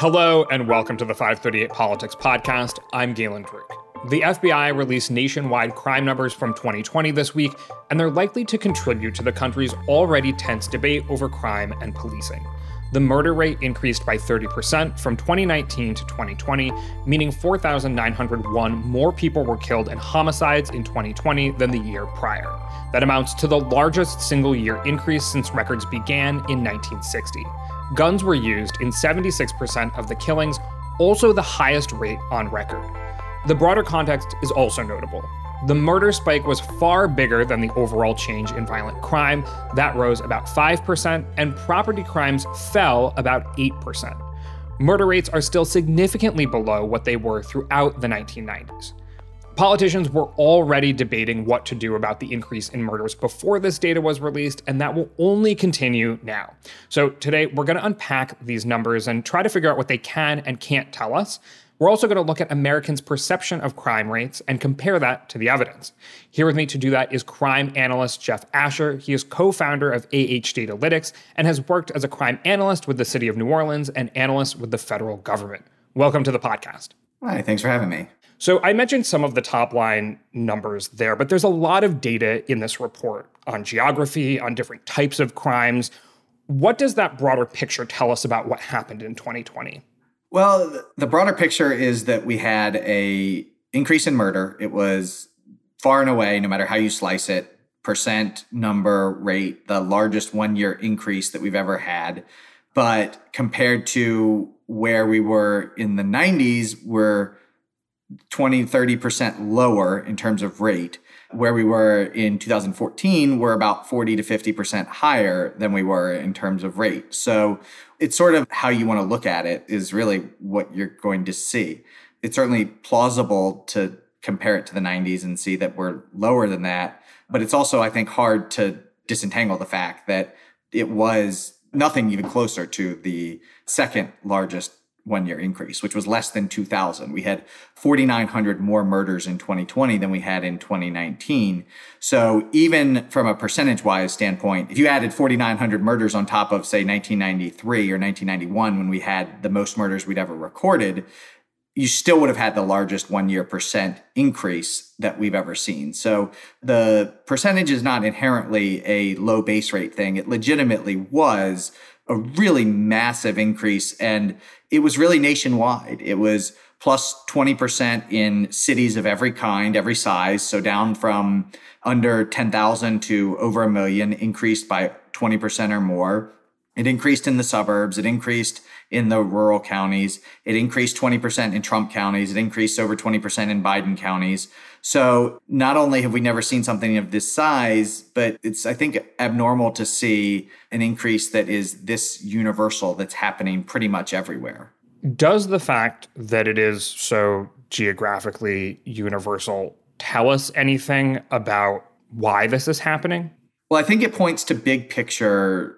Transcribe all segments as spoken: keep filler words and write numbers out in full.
Hello and welcome to the five thirty-eight Politics Podcast. I'm Galen Druk. The F B I released nationwide crime numbers from twenty twenty this week, and they're likely to contribute to the country's already tense debate over crime and policing. The murder rate increased by thirty percent from twenty nineteen to twenty twenty, meaning four thousand nine hundred one more people were killed in homicides in twenty twenty than the year prior. That amounts to the largest single-year increase since records began in nineteen sixty. Guns were used in seventy-six percent of the killings, also the highest rate on record. The broader context is also notable. The murder spike was far bigger than the overall change in violent crime. That rose about five percent, and property crimes fell about eight percent. Murder rates are still significantly below what they were throughout the nineteen nineties. Politicians were already debating what to do about the increase in murders before this data was released, and that will only continue now. So today, we're going to unpack these numbers and try to figure out what they can and can't tell us. We're also going to look at Americans' perception of crime rates and compare that to the evidence. Here with me to do that is crime analyst Jeff Asher. He is co-founder of A H Datalytics and has worked as a crime analyst with the city of New Orleans and analyst with the federal government. Welcome to the podcast. Hi, thanks for having me. So I mentioned some of the top line numbers there, but there's a lot of data in this report on geography, on different types of crimes. What does that broader picture tell us about what happened in twenty twenty? Well, the broader picture is that we had a increase in murder. It was far and away, no matter how you slice it, percent, number, rate, the largest one-year increase that we've ever had. But compared to where we were in the nineties, we're twenty, thirty percent lower in terms of rate. Where we were in two thousand fourteen, we're about forty to fifty percent higher than we were in terms of rate. So it's sort of how you want to look at it is really what you're going to see. It's certainly plausible to compare it to the nineties and see that we're lower than that. But it's also, I think, hard to disentangle the fact that it was nothing even closer to the second largest one-year increase, which was less than two thousand. We had forty-nine hundred more murders in twenty twenty than we had in twenty nineteen. So even from a percentage-wise standpoint, if you added forty-nine hundred murders on top of, say, nineteen ninety-three or nineteen ninety-one, when we had the most murders we'd ever recorded, you still would have had the largest one-year percent increase that we've ever seen. So the percentage is not inherently a low base rate thing. It legitimately was a really massive increase, and it was really nationwide. It was plus twenty percent in cities of every kind, every size. So down from under ten thousand to over a million, increased by twenty percent or more. It increased in the suburbs. It increased in the rural counties. It increased twenty percent in Trump counties. It increased over twenty percent in Biden counties. So not only have we never seen something of this size, but it's, I think, abnormal to see an increase that is this universal that's happening pretty much everywhere. Does the fact that it is so geographically universal tell us anything about why this is happening? Well, I think it points to big picture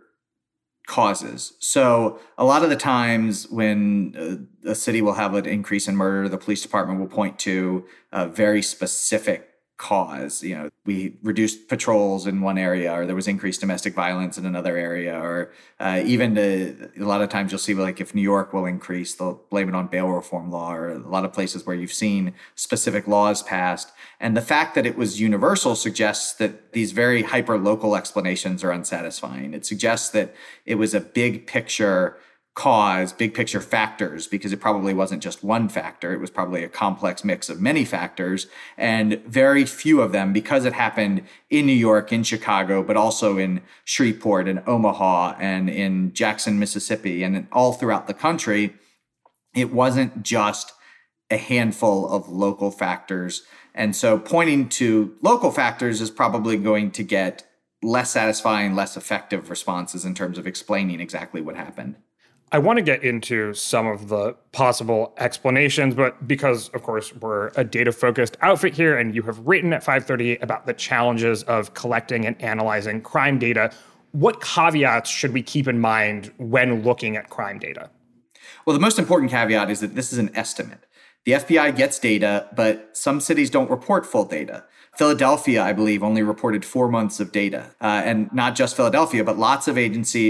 causes. So a lot of the times when a, a city will have an increase in murder, the police department will point to a very specific cause. You know, we reduced patrols in one area, or there was increased domestic violence in another area, or uh, even to, a lot of times you'll see, like, if New York will increase, they'll blame it on bail reform law, or a lot of places where you've seen specific laws passed. And the fact that it was universal suggests that these very hyper-local explanations are unsatisfying. It suggests that it was a big picture cause, big picture factors, because it probably wasn't just one factor. It was probably a complex mix of many factors, and very few of them, because it happened in New York, in Chicago, but also in Shreveport and Omaha and in Jackson, Mississippi, and all throughout the country. It wasn't just a handful of local factors. And so pointing to local factors is probably going to get less satisfying, less effective responses in terms of explaining exactly what happened. I want to get into some of the possible explanations, but because, of course, we're a data-focused outfit here, and you have written at five thirty about the challenges of collecting and analyzing crime data, what caveats should we keep in mind when looking at crime data? Well, the most important caveat is that this is an estimate. The F B I gets data, but some cities don't report full data. Philadelphia, I believe, only reported four months of data. Uh, and not just Philadelphia, but lots of agencies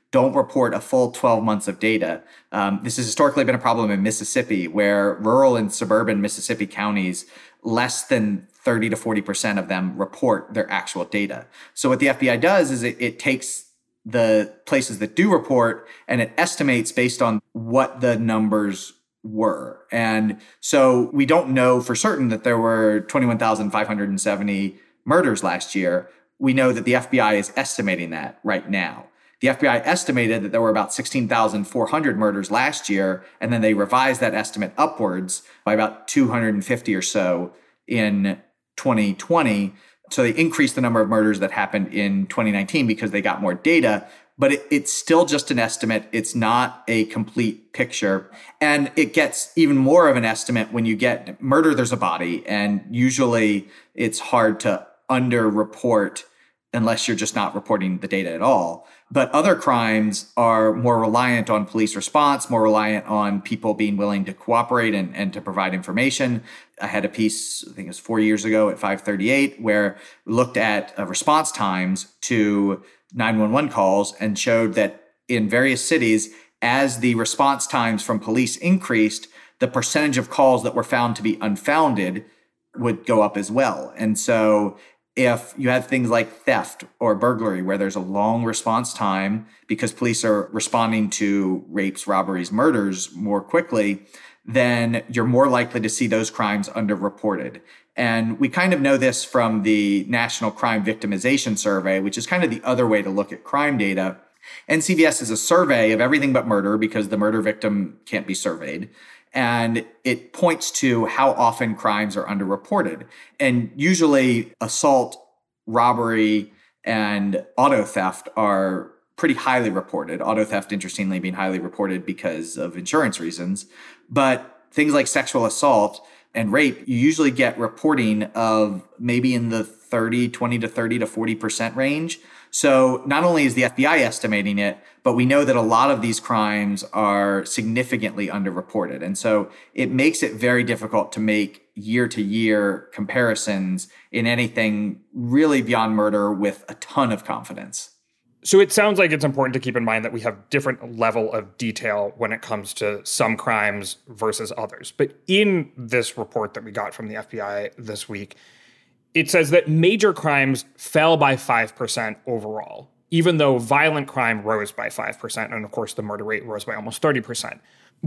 don't report a full twelve months of data. Um, this has historically been a problem in Mississippi, where rural and suburban Mississippi counties, less than thirty to forty percent of them report their actual data. So what the F B I does is it, it takes the places that do report and it estimates based on what the numbers were. And so we don't know for certain that there were twenty-one thousand five hundred seventy murders last year. We know that the F B I is estimating that right now. The F B I estimated that there were about sixteen thousand four hundred murders last year, and then they revised that estimate upwards by about two hundred fifty or so in twenty twenty. So they increased the number of murders that happened in twenty nineteen because they got more data, but it, it's still just an estimate. It's not a complete picture. And it gets even more of an estimate when you get murder, there's a body, and usually it's hard to underreport unless you're just not reporting the data at all. But other crimes are more reliant on police response, more reliant on people being willing to cooperate and, and to provide information. I had a piece, I think it was four years ago at five thirty-eight, where we looked at uh, response times to nine one one calls and showed that in various cities, as the response times from police increased, the percentage of calls that were found to be unfounded would go up as well. And so if you have things like theft or burglary, where there's a long response time because police are responding to rapes, robberies, murders more quickly, then you're more likely to see those crimes underreported. And we kind of know this from the National Crime Victimization Survey, which is kind of the other way to look at crime data. N C V S is a survey of everything but murder because the murder victim can't be surveyed. And it points to how often crimes are underreported. And usually assault, robbery, and auto theft are pretty highly reported. Auto theft, interestingly, being highly reported because of insurance reasons. But things like sexual assault and rape, you usually get reporting of maybe in the thirty, twenty to thirty to forty percent range. So not only is the F B I estimating it, but we know that a lot of these crimes are significantly underreported. And so it makes it very difficult to make year-to-year comparisons in anything really beyond murder with a ton of confidence. So it sounds like it's important to keep in mind that we have different level of detail when it comes to some crimes versus others. But in this report that we got from the F B I this week, it says that major crimes fell by five percent overall, even though violent crime rose by five percent. And of course, the murder rate rose by almost thirty percent.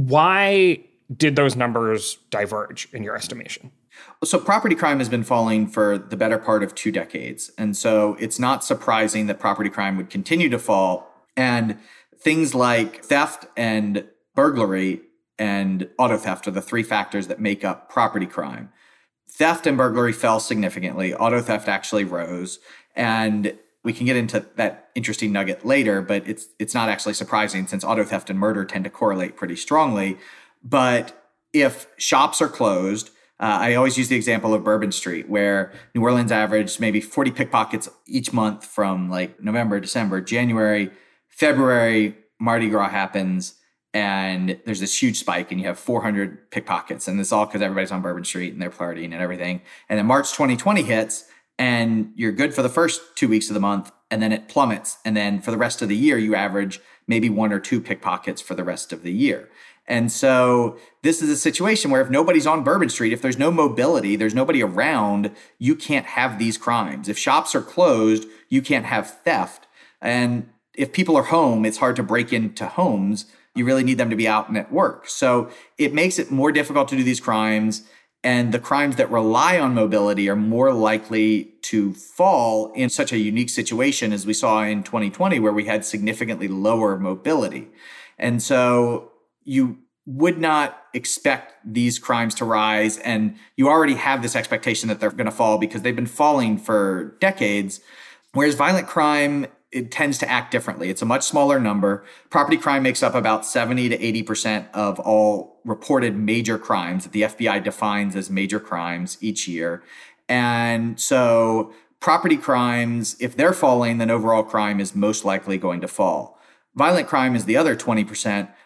Why did those numbers diverge in your estimation? So property crime has been falling for the better part of two decades. And so it's not surprising that property crime would continue to fall. And things like theft and burglary and auto theft are the three factors that make up property crime. Theft and burglary fell significantly. Auto theft actually rose. And we can get into that interesting nugget later, but it's it's not actually surprising since auto theft and murder tend to correlate pretty strongly. But if shops are closed, uh, I always use the example of Bourbon Street, where New Orleans averaged maybe forty pickpockets each month from like November, December, January, February, Mardi Gras happens, and there's this huge spike and you have four hundred pickpockets. And it's all because everybody's on Bourbon Street and they're partying and everything. And then March twenty twenty hits and you're good for the first two weeks of the month, and then it plummets. And then for the rest of the year, you average maybe one or two pickpockets for the rest of the year. And so this is a situation where if nobody's on Bourbon Street, if there's no mobility, there's nobody around, you can't have these crimes. If shops are closed, you can't have theft. And if people are home, it's hard to break into homes. You really need them to be out and at work. So it makes it more difficult to do these crimes. And the crimes that rely on mobility are more likely to fall in such a unique situation as we saw in twenty twenty, where we had significantly lower mobility. And so you would not expect these crimes to rise. And you already have this expectation that they're going to fall because they've been falling for decades. Whereas violent crime, it tends to act differently. It's a much smaller number. Property crime makes up about seventy to eighty percent of all reported major crimes that the F B I defines as major crimes each year. And so property crimes, if they're falling, then overall crime is most likely going to fall. Violent crime is the other twenty percent,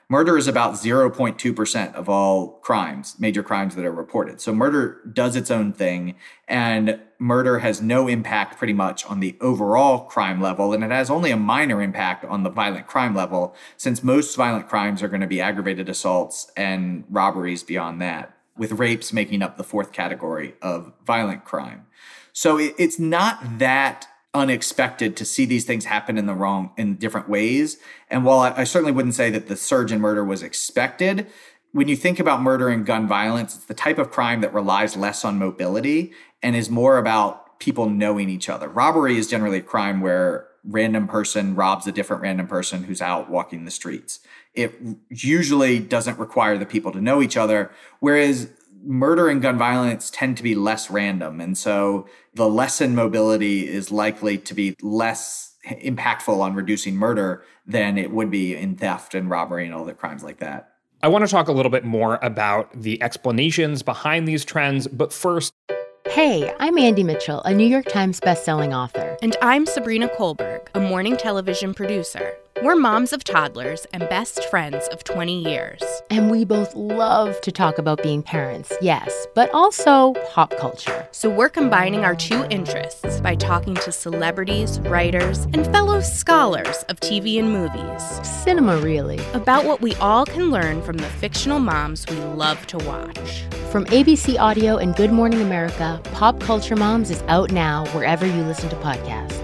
Murder is about zero point two percent of all crimes, major crimes that are reported. So murder does its own thing, and murder has no impact pretty much on the overall crime level, and it has only a minor impact on the violent crime level, since most violent crimes are going to be aggravated assaults and robberies beyond that, with rapes making up the fourth category of violent crime. So it, it's not that unexpected to see these things happen in the wrong, in different ways. And while I, I certainly wouldn't say that the surge in murder was expected, when you think about murder and gun violence, it's the type of crime that relies less on mobility and is more about people knowing each other. Robbery is generally a crime where random person robs a different random person who's out walking the streets. It usually doesn't require the people to know each other, whereas murder and gun violence tend to be less random. And so the lessened mobility is likely to be less impactful on reducing murder than it would be in theft and robbery and all the crimes like that. I want to talk a little bit more about the explanations behind these trends, but first... Hey, I'm Andy Mitchell, a New York Times bestselling author. And I'm Sabrina Kohlberg, a morning television producer. We're moms of toddlers and best friends of twenty years. And we both love to talk about being parents, yes, but also pop culture. So we're combining our two interests by talking to celebrities, writers, and fellow scholars of T V and movies. Cinema, really. About what we all can learn from the fictional moms we love to watch. From A B C Audio and Good Morning America, Pop Culture Moms is out now wherever you listen to podcasts.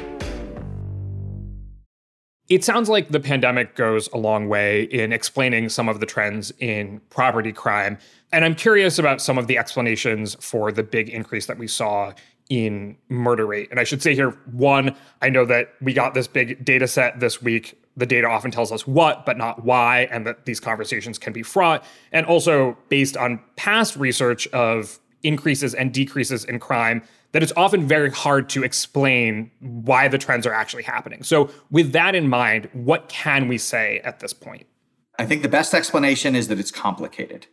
It sounds like the pandemic goes a long way in explaining some of the trends in property crime. And I'm curious about some of the explanations for the big increase that we saw in murder rate. And I should say here, one, I know that we got this big data set this week. The data often tells us what, but not why, and that these conversations can be fraught. And also based on past research of increases and decreases in crime, that it's often very hard to explain why the trends are actually happening. So with that in mind, what can we say at this point? I think the best explanation is that it's complicated.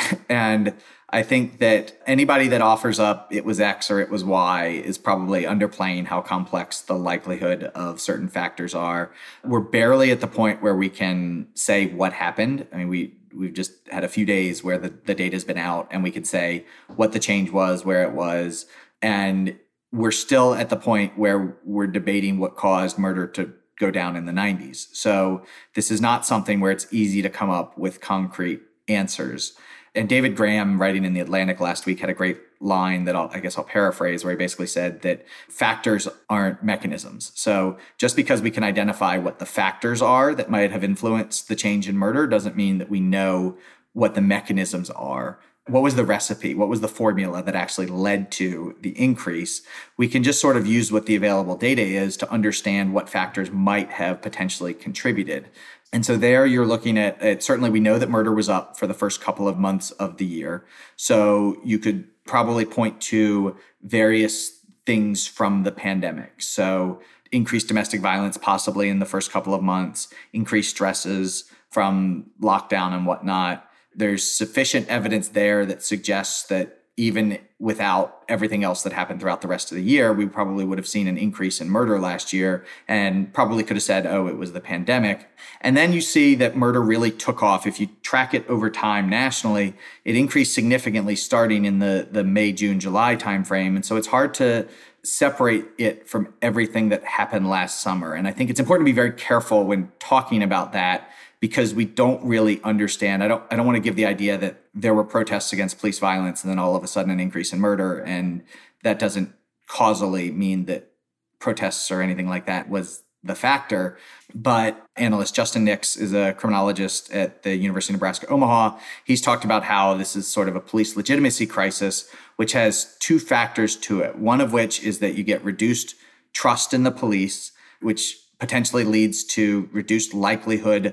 And I think that anybody that offers up it was X or it was Y is probably underplaying how complex the likelihood of certain factors are. We're barely at the point where we can say what happened. I mean, we We've just had a few days where the, the data's been out and we could say what the change was, where it was. And we're still at the point where we're debating what caused murder to go down in the nineties. So this is not something where it's easy to come up with concrete answers. And David Graham, writing in The Atlantic last week, had a great line that I'll, I guess I'll paraphrase, where he basically said that factors aren't mechanisms. So just because we can identify what the factors are that might have influenced the change in murder doesn't mean that we know what the mechanisms are. What was the recipe? What was the formula that actually led to the increase? We can just sort of use what the available data is to understand what factors might have potentially contributed. And so there you're looking at, at, certainly we know that murder was up for the first couple of months of the year. So you could probably point to various things from the pandemic. So increased domestic violence possibly in the first couple of months, increased stresses from lockdown and whatnot. There's sufficient evidence there that suggests that even without everything else that happened throughout the rest of the year, we probably would have seen an increase in murder last year and probably could have said, oh, it was the pandemic. And then you see that murder really took off. If you track it over time nationally, it increased significantly starting in the, the May, June, July timeframe. And so it's hard to separate it from everything that happened last summer. And I think it's important to be very careful when talking about that, because we don't really understand. I don't I don't want to give the idea that there were protests against police violence and then all of a sudden an increase in murder. And that doesn't causally mean that protests or anything like that was the factor. But analyst Justin Nix is a criminologist at the University of Nebraska, Omaha. He's talked about how this is sort of a police legitimacy crisis, which has two factors to it. One of which is that you get reduced trust in the police, which potentially leads to reduced likelihood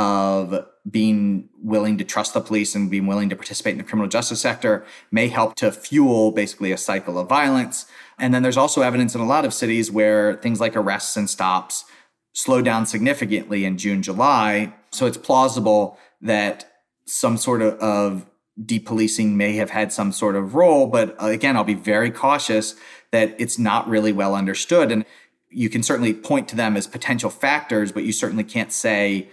of being willing to trust the police and being willing to participate in the criminal justice sector, may help to fuel basically a cycle of violence. And then there's also evidence in a lot of cities where things like arrests and stops slow down significantly in June, July. So it's plausible that some sort of, of depolicing may have had some sort of role. But again, I'll be very cautious that it's not really well understood. And you can certainly point to them as potential factors, but you certainly can't say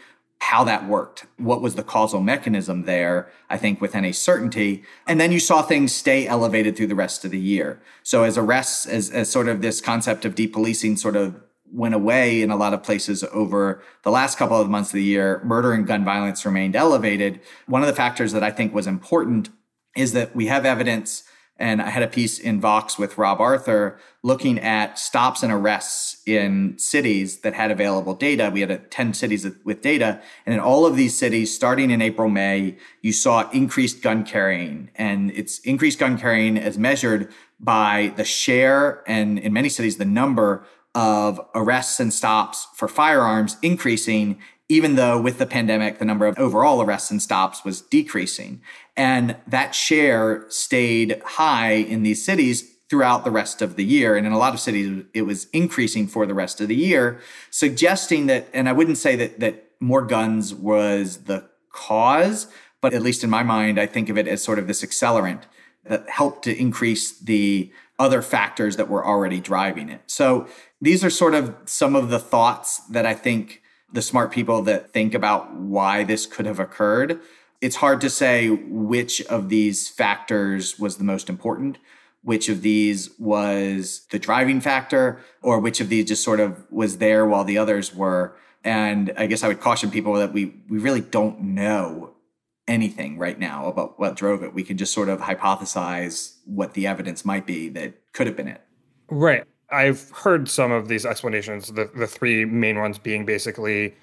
how that worked. What was the causal mechanism there, I think, with any certainty. And then you saw things stay elevated through the rest of the year. So as arrests, as, as sort of this concept of depolicing sort of went away in a lot of places over the last couple of months of the year, murder and gun violence remained elevated. One of the factors that I think was important is that we have evidence, and I had a piece in Vox with Rob Arthur looking at stops and arrests in cities that had available data. We had a, ten cities with data. And in all of these cities, starting in April, May, you saw increased gun carrying. And it's increased gun carrying as measured by the share and, in many cities, the number of arrests and stops for firearms increasing, even though with the pandemic, the number of overall arrests and stops was decreasing. And that share stayed high in these cities throughout the rest of the year. And in a lot of cities, it was increasing for the rest of the year, suggesting that, and I wouldn't say that that more guns was the cause, but at least in my mind, I think of it as sort of this accelerant that helped to increase the other factors that were already driving it. So these are sort of some of the thoughts that I think the smart people that think about why this could have occurred. It's hard to say which of these factors was the most important, which of these was the driving factor, or which of these just sort of was there while the others were. And I guess I would caution people that we we really don't know anything right now about what drove it. We can just sort of hypothesize what the evidence might be that could have been it. Right. I've heard some of these explanations, the, the three main ones being basically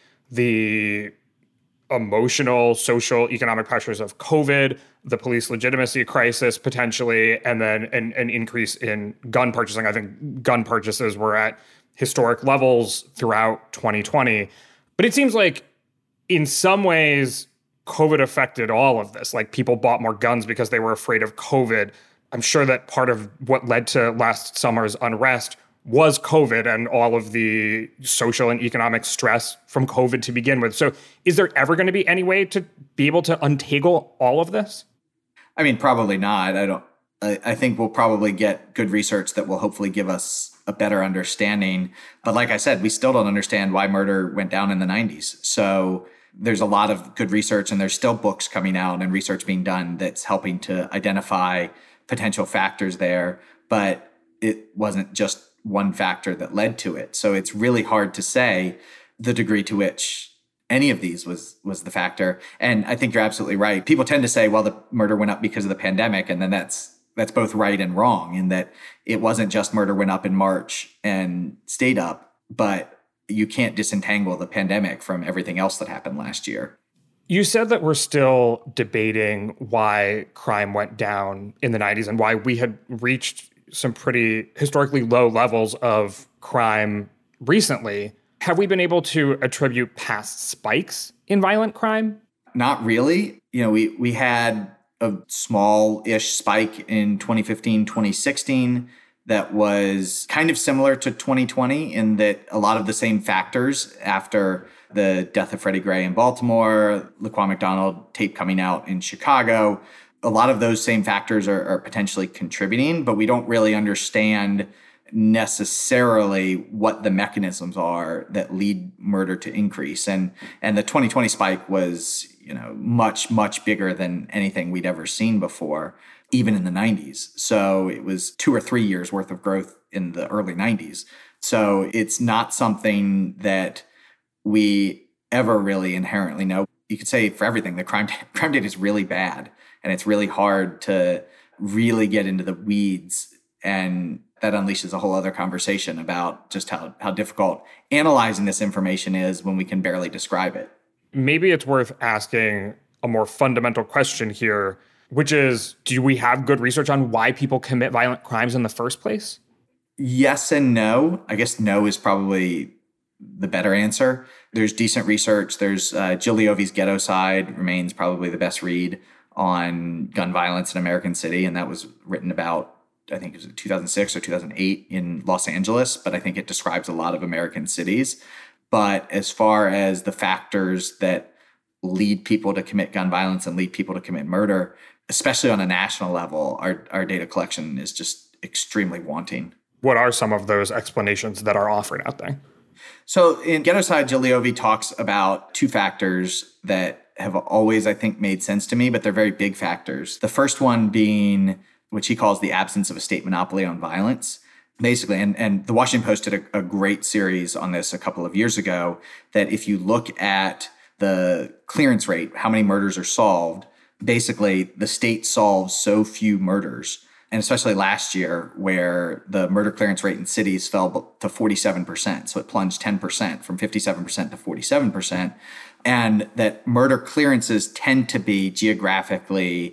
the emotional, social, economic pressures of COVID, the police legitimacy crisis potentially, and then an, an increase in gun purchasing. I think gun purchases were at historic levels throughout twenty twenty. But it seems like in some ways, COVID affected all of this. Like people bought more guns because they were afraid of COVID. I'm sure that part of what led to last summer's unrest was COVID and all of the social and economic stress from COVID to begin with. So is there ever going to be any way to be able to untangle all of this? I mean, probably not. I don't, I, I think we'll probably get good research that will hopefully give us a better understanding. But like I said, we still don't understand why murder went down in the nineties. So there's a lot of good research, and there's still books coming out and research being done that's helping to identify potential factors there. But it wasn't just one factor that led to it. So it's really hard to say the degree to which any of these was was the factor. And I think you're absolutely right. People tend to say, well, the murder went up because of the pandemic. And then that's that's both right and wrong, in that it wasn't just murder went up in March and stayed up, but you can't disentangle the pandemic from everything else that happened last year. You said that we're still debating why crime went down in the nineties and why we had reached some pretty historically low levels of crime recently. Have we been able to attribute past spikes in violent crime? Not really. You know, we we had a small-ish spike in twenty fifteen, twenty sixteen that was kind of similar to twenty twenty in that a lot of the same factors after the death of Freddie Gray in Baltimore, Laquan McDonald tape coming out in Chicago. A lot of those same factors are, are potentially contributing, but we don't really understand necessarily what the mechanisms are that lead murder to increase. And and the twenty twenty spike was, you know, much, much bigger than anything we'd ever seen before, even in the nineties. So it was two or three years worth of growth in the early nineties. So it's not something that we ever really inherently know. You could say for everything, the crime, crime data is really bad, and it's really hard to really get into the weeds, and that unleashes a whole other conversation about just how, how difficult analyzing this information is when we can barely describe it. Maybe it's worth asking a more fundamental question here, which is, do we have good research on why people commit violent crimes in the first place? Yes and no. I guess no is probably the better answer. There's decent research. There's uh, Jill Leovey's Ghettocide remains probably the best read on gun violence in American City, and that was written about, I think it was two thousand six or two thousand eight in Los Angeles, but I think it describes a lot of American cities. But as far as the factors that lead people to commit gun violence and lead people to commit murder, especially on a national level, our, our data collection is just extremely wanting. What are some of those explanations that are offered out there? So in Ghettoside, Gigliovi talks about two factors that have always, I think, made sense to me, but they're very big factors. The first one being, which he calls the absence of a state monopoly on violence. Basically, and, and the Washington Post did a, a great series on this a couple of years ago, that if you look at the clearance rate, how many murders are solved, basically the state solves so few murders, and especially last year where the murder clearance rate in cities fell to forty-seven percent. So it plunged ten percent from fifty-seven percent to forty-seven percent. And that murder clearances tend to be geographically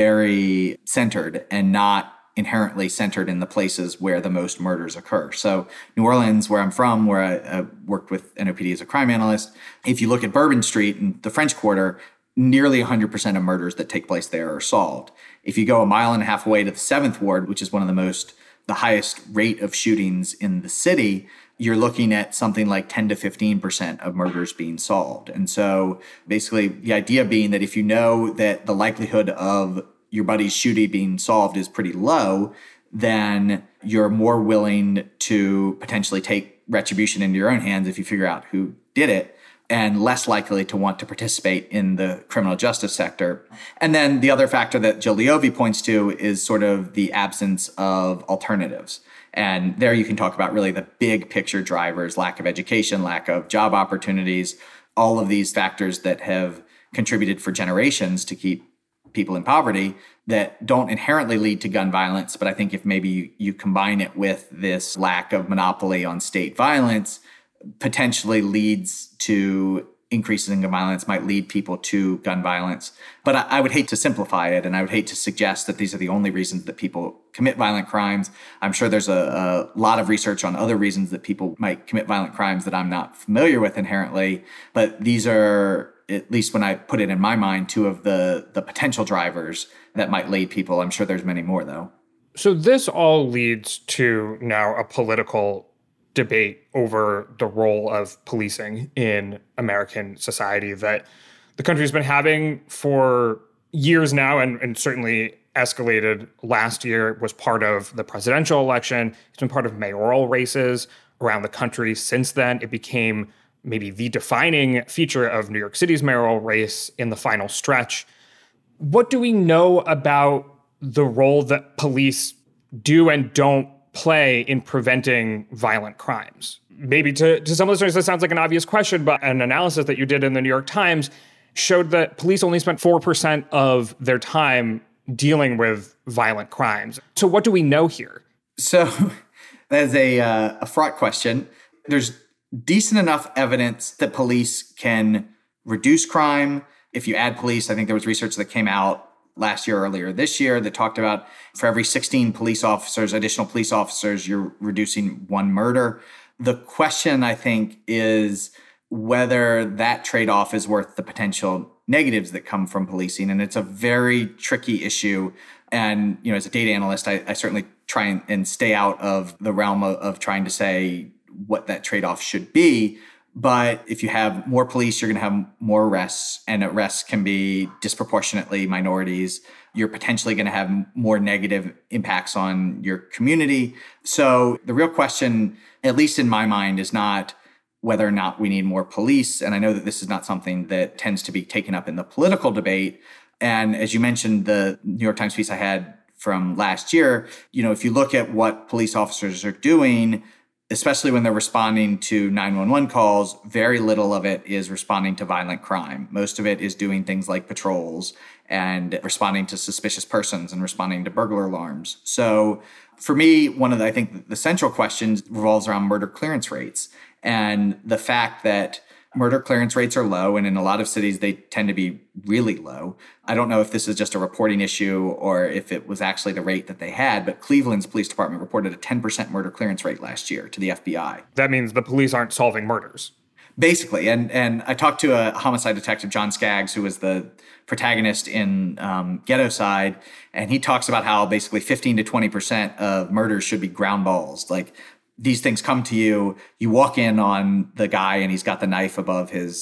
very centered and not inherently centered in the places where the most murders occur. So New Orleans, where I'm from, where I, I worked with N O P D as a crime analyst, if you look at Bourbon Street and the French Quarter, nearly one hundred percent of murders that take place there are solved. If you go a mile and a half away to the seventh Ward, which is one of the most, the highest rate of shootings in the city, you're looking at something like ten to fifteen percent of murders being solved. And so basically the idea being that if you know that the likelihood of your buddy's shooting being solved is pretty low, then you're more willing to potentially take retribution into your own hands if you figure out who did it, and less likely to want to participate in the criminal justice sector. And then the other factor that Gigliovi points to is sort of the absence of alternatives. And there you can talk about really the big picture drivers, lack of education, lack of job opportunities, all of these factors that have contributed for generations to keep people in poverty that don't inherently lead to gun violence. But I think if maybe you, you combine it with this lack of monopoly on state violence, potentially leads to increases in gun violence, might lead people to gun violence. But I, I would hate to simplify it, and I would hate to suggest that these are the only reasons that people commit violent crimes. I'm sure there's a, a lot of research on other reasons that people might commit violent crimes that I'm not familiar with inherently, but these are, at least when I put it in my mind, two of the, the potential drivers that might lead people. I'm sure there's many more, though. So this all leads to now a political debate over the role of policing in American society that the country's been having for years now, and, and certainly escalated last year, was part of the presidential election. It's been part of mayoral races around the country since then. It became maybe the defining feature of New York City's mayoral race in the final stretch. What do we know about the role that police do and don't play in preventing violent crimes? Maybe to, to some listeners, this sounds like an obvious question, but an analysis that you did in the New York Times showed that police only spent four percent of their time dealing with violent crimes. So what do we know here? So that's a, uh, a fraught question. There's decent enough evidence that police can reduce crime. If you add police, I think there was research that came out last year, earlier this year, that talked about for every sixteen police officers, additional police officers, you're reducing one murder. The question, I think, is whether that trade-off is worth the potential negatives that come from policing. And it's a very tricky issue. And, you know, as a data analyst, I, I certainly try and, and stay out of the realm of, of trying to say what that trade-off should be. But if you have more police, you're going to have more arrests, and arrests can be disproportionately minorities. You're potentially going to have more negative impacts on your community. So the real question, at least in my mind, is not whether or not we need more police. And I know that this is not something that tends to be taken up in the political debate. And as you mentioned, the New York Times piece I had from last year, you know, if you look at what police officers are doing, especially when they're responding to nine one one calls, very little of it is responding to violent crime. Most of it is doing things like patrols and responding to suspicious persons and responding to burglar alarms. So for me, one of the, I think the central questions revolves around murder clearance rates, and the fact that murder clearance rates are low, and in a lot of cities, they tend to be really low. I don't know if this is just a reporting issue or if it was actually the rate that they had, but Cleveland's police department reported a ten percent murder clearance rate last year to the F B I. That means the police aren't solving murders. Basically. And and I talked to a homicide detective, John Skaggs, who was the protagonist in um, Ghettoside, and he talks about how basically fifteen to twenty percent of murders should be ground balls. Like, these things come to you, you walk in on the guy and he's got the knife above his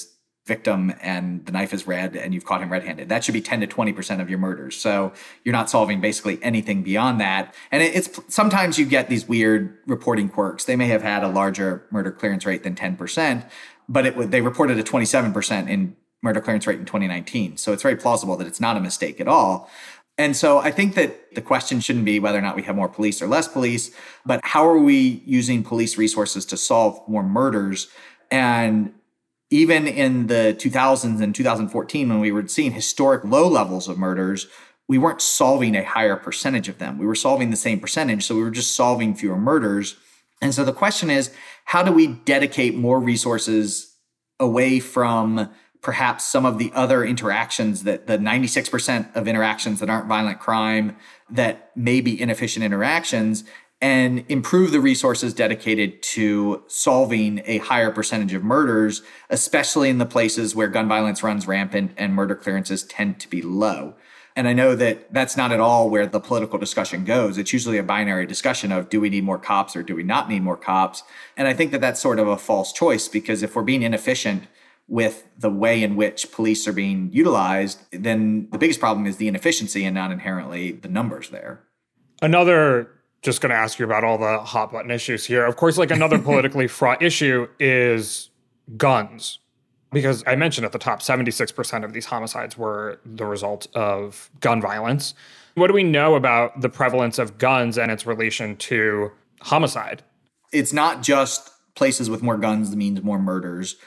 victim and the knife is red and you've caught him red-handed. That should be ten to twenty percent of your murders. So you're not solving basically anything beyond that. And it, it's sometimes you get these weird reporting quirks. They may have had a larger murder clearance rate than ten percent, but it would, they reported a twenty-seven percent in murder clearance rate in twenty nineteen. So it's very plausible that it's not a mistake at all. And so I think that the question shouldn't be whether or not we have more police or less police, but how are we using police resources to solve more murders? And even in the two thousands and two thousand fourteen, when we were seeing historic low levels of murders, we weren't solving a higher percentage of them. We were solving the same percentage, so we were just solving fewer murders. And so the question is, how do we dedicate more resources away from perhaps some of the other interactions, that the ninety-six percent of interactions that aren't violent crime, that may be inefficient interactions, and improve the resources dedicated to solving a higher percentage of murders, especially in the places where gun violence runs rampant and murder clearances tend to be low. And I know that that's not at all where the political discussion goes. It's usually a binary discussion of, do we need more cops or do we not need more cops? And I think that that's sort of a false choice, because if we're being inefficient with the way in which police are being utilized, then the biggest problem is the inefficiency and not inherently the numbers there. Another, just going to ask you about all the hot button issues here. Of course, like another politically fraught issue is guns. Because I mentioned at the top, seventy-six percent of these homicides were the result of gun violence. What do we know about the prevalence of guns and its relation to homicide? It's not just places with more guns that means more murders,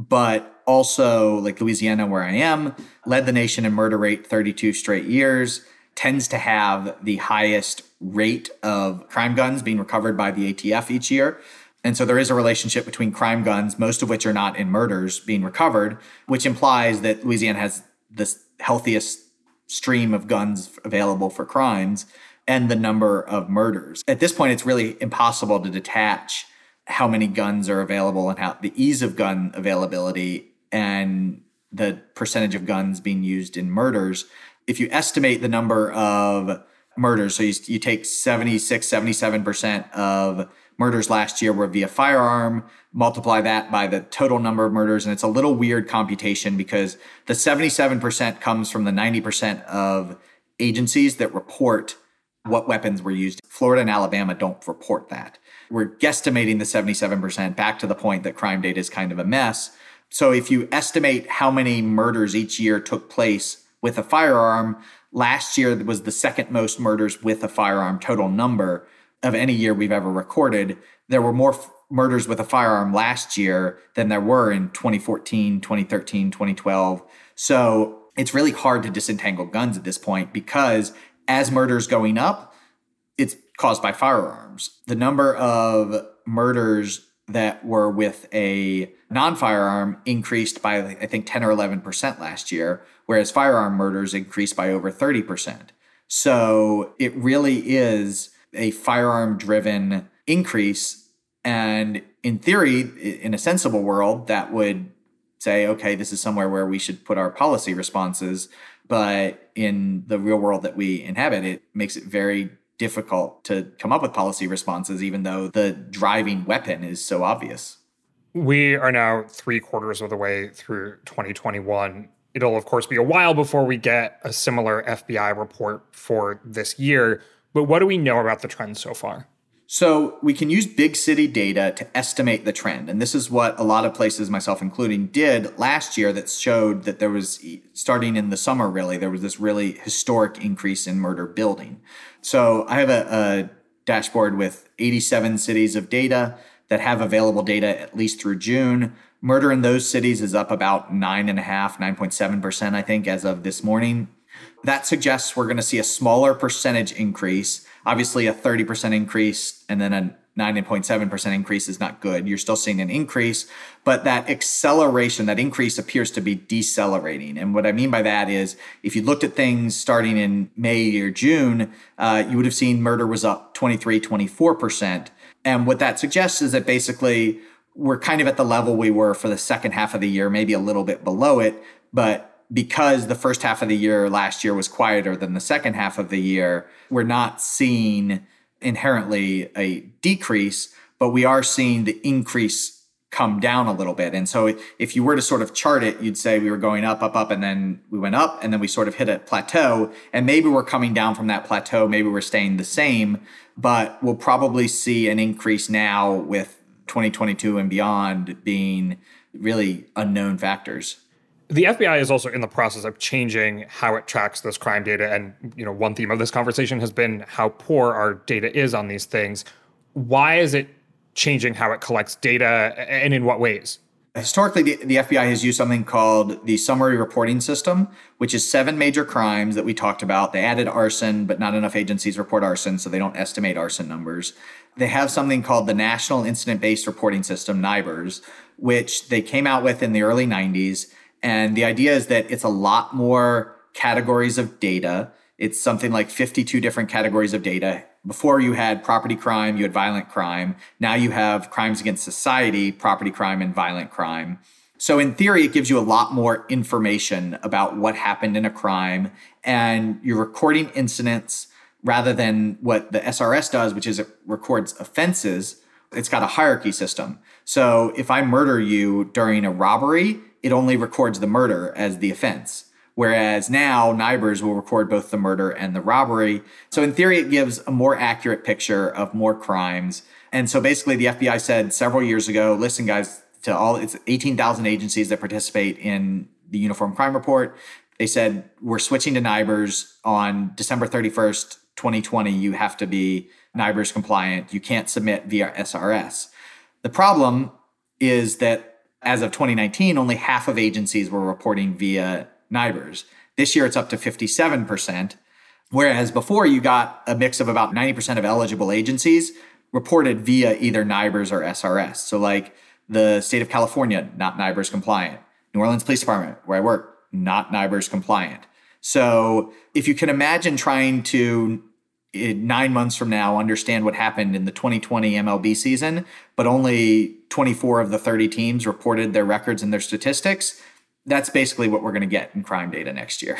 but also like Louisiana, where I am, led the nation in murder rate thirty-two straight years, tends to have the highest rate of crime guns being recovered by the A T F each year. And so there is a relationship between crime guns, most of which are not in murders, being recovered, which implies that Louisiana has the healthiest stream of guns available for crimes and the number of murders. At this point, it's really impossible to detach how many guns are available and how the ease of gun availability and the percentage of guns being used in murders. If you estimate the number of murders, so you, you take seventy-six, seventy-seven percent of murders last year were via firearm, multiply that by the total number of murders, and it's a little weird computation because the seventy-seven percent comes from the ninety percent of agencies that report what weapons were used. Florida and Alabama don't report that. We're guesstimating the seventy-seven percent back to the point that crime data is kind of a mess. So if you estimate how many murders each year took place with a firearm, last year was the second most murders with a firearm total number of any year we've ever recorded. There were more f- murders with a firearm last year than there were in twenty fourteen, twenty thirteen, twenty twelve. So it's really hard to disentangle guns at this point because as murders going up, it's caused by firearms. The number of murders that were with a non-firearm increased by, I think, ten or eleven percent last year, whereas firearm murders increased by over thirty percent. So it really is a firearm-driven increase. And in theory, in a sensible world, that would say, okay, this is somewhere where we should put our policy responses. But in the real world that we inhabit, it makes it very difficult to come up with policy responses, even though the driving weapon is so obvious. We are now three quarters of the way through twenty twenty-one. It'll, of course, be a while before we get a similar F B I report for this year. But what do we know about the trends so far? So we can use big city data to estimate the trend. And this is what a lot of places, myself including, did last year that showed that there was, starting in the summer really, there was this really historic increase in murder building. So I have a, a dashboard with eighty-seven cities of data that have available data at least through June. Murder in those cities is up about nine and a half, nine point seven percent, I think, as of this morning. That suggests we're going to see a smaller percentage increase. Obviously, a thirty percent increase and then a nine point seven percent increase is not good. You're still seeing an increase, but that acceleration, that increase appears to be decelerating. And what I mean by that is if you looked at things starting in May or June, uh, you would have seen murder was up twenty-three, twenty-four percent. And what that suggests is that basically we're kind of at the level we were for the second half of the year, maybe a little bit below it, but because the first half of the year last year was quieter than the second half of the year, we're not seeing inherently a decrease, but we are seeing the increase come down a little bit. And so if you were to sort of chart it, you'd say we were going up, up, up, and then we went up, and then we sort of hit a plateau. And maybe we're coming down from that plateau. Maybe we're staying the same, but we'll probably see an increase now with twenty twenty-two and beyond being really unknown factors. The F B I is also in the process of changing how it tracks this crime data. And, you know, one theme of this conversation has been how poor our data is on these things. Why is it changing how it collects data, and in what ways? Historically, the, the F B I has used something called the Summary Reporting System, which is seven major crimes that we talked about. They added arson, but not enough agencies report arson, so they don't estimate arson numbers. They have something called the National Incident-Based Reporting System, NIBRS, which they came out with in the early nineties. And the idea is that it's a lot more categories of data. It's something like fifty-two different categories of data. Before you had property crime, you had violent crime. Now you have crimes against society, property crime, and violent crime. So in theory, it gives you a lot more information about what happened in a crime, and you're recording incidents rather than what the S R S does, which is it records offenses. It's got a hierarchy system. So if I murder you during a robbery, it only records the murder as the offense. Whereas now NIBRS will record both the murder and the robbery. So in theory, it gives a more accurate picture of more crimes. And so basically the F B I said several years ago, listen, guys, to all, it's eighteen thousand agencies that participate in the Uniform Crime Report. They said, we're switching to NIBRS on December thirty-first, twenty twenty. You have to be NIBRS compliant. You can't submit via S R S. The problem is that as of twenty nineteen, only half of agencies were reporting via NIBRS. This year, it's up to fifty-seven percent, whereas before you got a mix of about ninety percent of eligible agencies reported via either NIBRS or S R S. So like the state of California, not NIBRS compliant. New Orleans Police Department, where I work, not NIBRS compliant. So if you can imagine trying to, nine months from now, understand what happened in the twenty twenty M L B season, but only twenty-four of the thirty teams reported their records and their statistics, that's basically what we're going to get in crime data next year.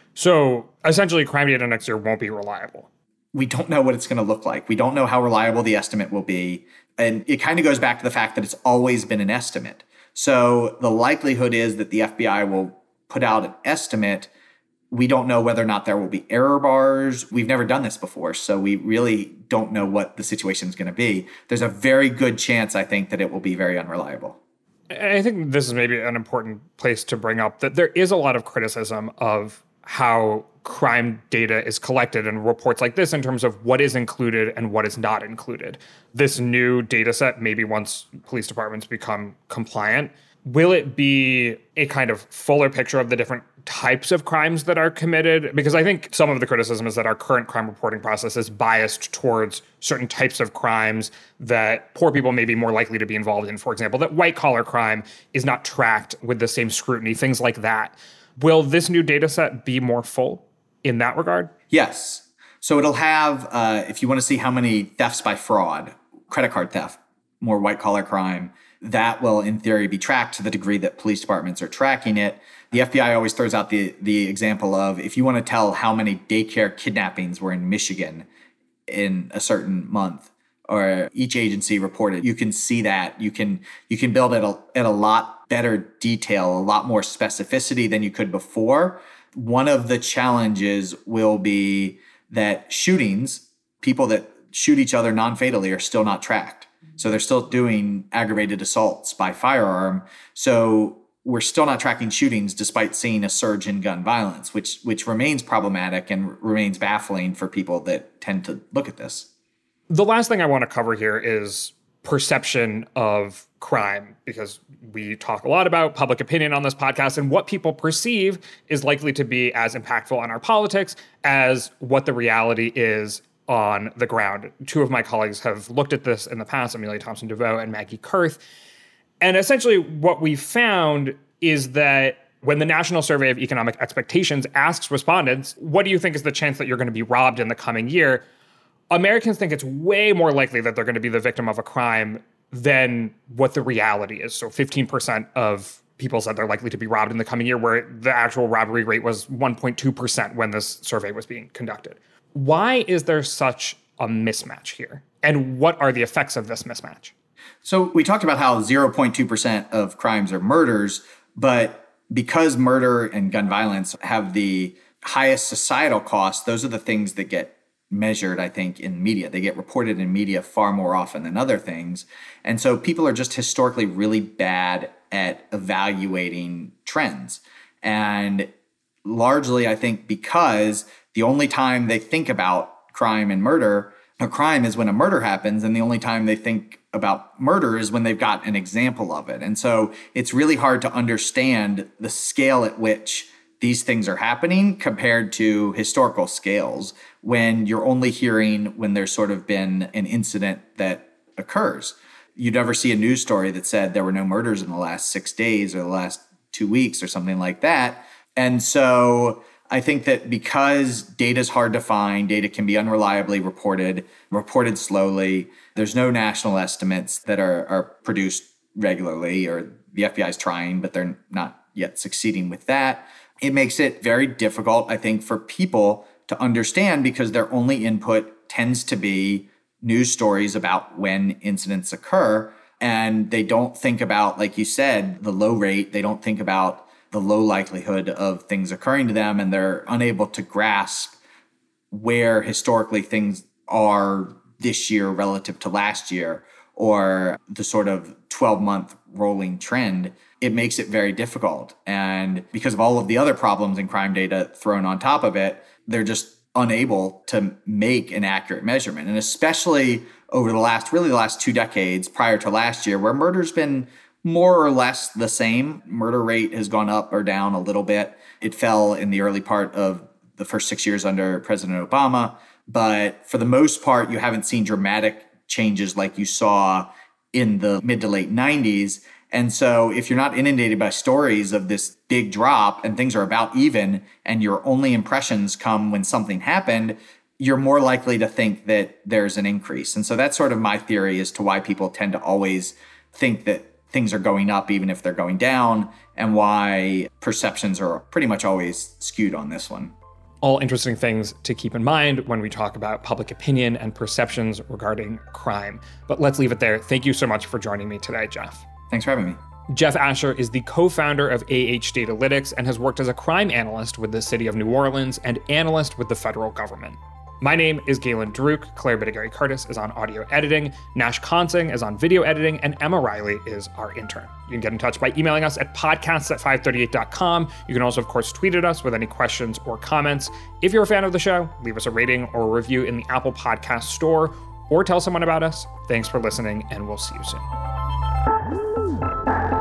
So essentially, crime data next year won't be reliable. We don't know what it's going to look like. We don't know how reliable the estimate will be. And it kind of goes back to the fact that it's always been an estimate. So the likelihood is that the F B I will put out an estimate. We don't know whether or not there will be error bars. We've never done this before, so we really don't know what the situation is going to be. There's a very good chance, I think, that it will be very unreliable. I think this is maybe an important place to bring up that there is a lot of criticism of how crime data is collected in reports like this in terms of what is included and what is not included. This new data set, maybe once police departments become compliant, will it be a kind of fuller picture of the different types of crimes that are committed? Because I think some of the criticism is that our current crime reporting process is biased towards certain types of crimes that poor people may be more likely to be involved in. For example, that white-collar crime is not tracked with the same scrutiny, things like that. Will this new data set be more full in that regard? Yes. So it'll have, uh, if you want to see how many thefts by fraud, credit card theft, more white-collar crime, that will, in theory, be tracked to the degree that police departments are tracking it. The F B I always throws out the, the example of, if you want to tell how many daycare kidnappings were in Michigan in a certain month, or each agency reported, you can see that. You can you can build at a, at a lot better detail, a lot more specificity than you could before. One of the challenges will be that shootings, people that shoot each other non-fatally, are still not tracked. So they're still doing aggravated assaults by firearm. So we're still not tracking shootings despite seeing a surge in gun violence, which which remains problematic and remains baffling for people that tend to look at this. The last thing I want to cover here is perception of crime, because we talk a lot about public opinion on this podcast, and what people perceive is likely to be as impactful on our politics as what the reality is on the ground. Two of my colleagues have looked at this in the past, Amelia Thompson-DeVoe and Maggie Kurth. And essentially what we found is that when the National Survey of Economic Expectations asks respondents, what do you think is the chance that you're going to be robbed in the coming year? Americans think it's way more likely that they're going to be the victim of a crime than what the reality is. So fifteen percent of people said they're likely to be robbed in the coming year, where the actual robbery rate was one point two percent when this survey was being conducted. Why is there such a mismatch here? And what are the effects of this mismatch? So we talked about how zero point two percent of crimes are murders, but because murder and gun violence have the highest societal costs, those are the things that get measured, I think, in media. They get reported in media far more often than other things. And so people are just historically really bad at evaluating trends. And largely, I think, because the only time they think about crime and murder, a crime is when a murder happens, and the only time they think about murder is when they've got an example of it. And so it's really hard to understand the scale at which these things are happening compared to historical scales when you're only hearing when there's sort of been an incident that occurs. You'd never see a news story that said there were no murders in the last six days or the last two weeks or something like that. And so I think that because data is hard to find, data can be unreliably reported, reported slowly. There's no national estimates that are, are produced regularly, or the F B I is trying, but they're not yet succeeding with that. It makes it very difficult, I think, for people to understand because their only input tends to be news stories about when incidents occur. And they don't think about, like you said, the low rate. They don't think about the low likelihood of things occurring to them. And they're unable to grasp where historically things are this year relative to last year, or the sort of twelve-month rolling trend. It makes it very difficult. And because of all of the other problems in crime data thrown on top of it, they're just unable to make an accurate measurement. And especially over the last, really the last two decades prior to last year, where murder's been more or less the same. Murder rate has gone up or down a little bit. It fell in the early part of the first six years under President Obama. But for the most part, you haven't seen dramatic changes like you saw in the mid to late nineties. And so if you're not inundated by stories of this big drop and things are about even, and your only impressions come when something happened, you're more likely to think that there's an increase. And so that's sort of my theory as to why people tend to always think that things are going up even if they're going down, and why perceptions are pretty much always skewed on this one. All interesting things to keep in mind when we talk about public opinion and perceptions regarding crime. But let's leave it there. Thank you so much for joining me today, Jeff. Thanks for having me. Jeff Asher is the co-founder of A H Datalytics and has worked as a crime analyst with the city of New Orleans and analyst with the federal government. My name is Galen Druk. Claire Bittigary-Curtis is on audio editing. Nash Consing is on video editing. And Emma Riley is our intern. You can get in touch by emailing us at podcasts at five thirty-eight dot com. You can also, of course, tweet at us with any questions or comments. If you're a fan of the show, leave us a rating or a review in the Apple Podcast Store, or tell someone about us. Thanks for listening, and we'll see you soon.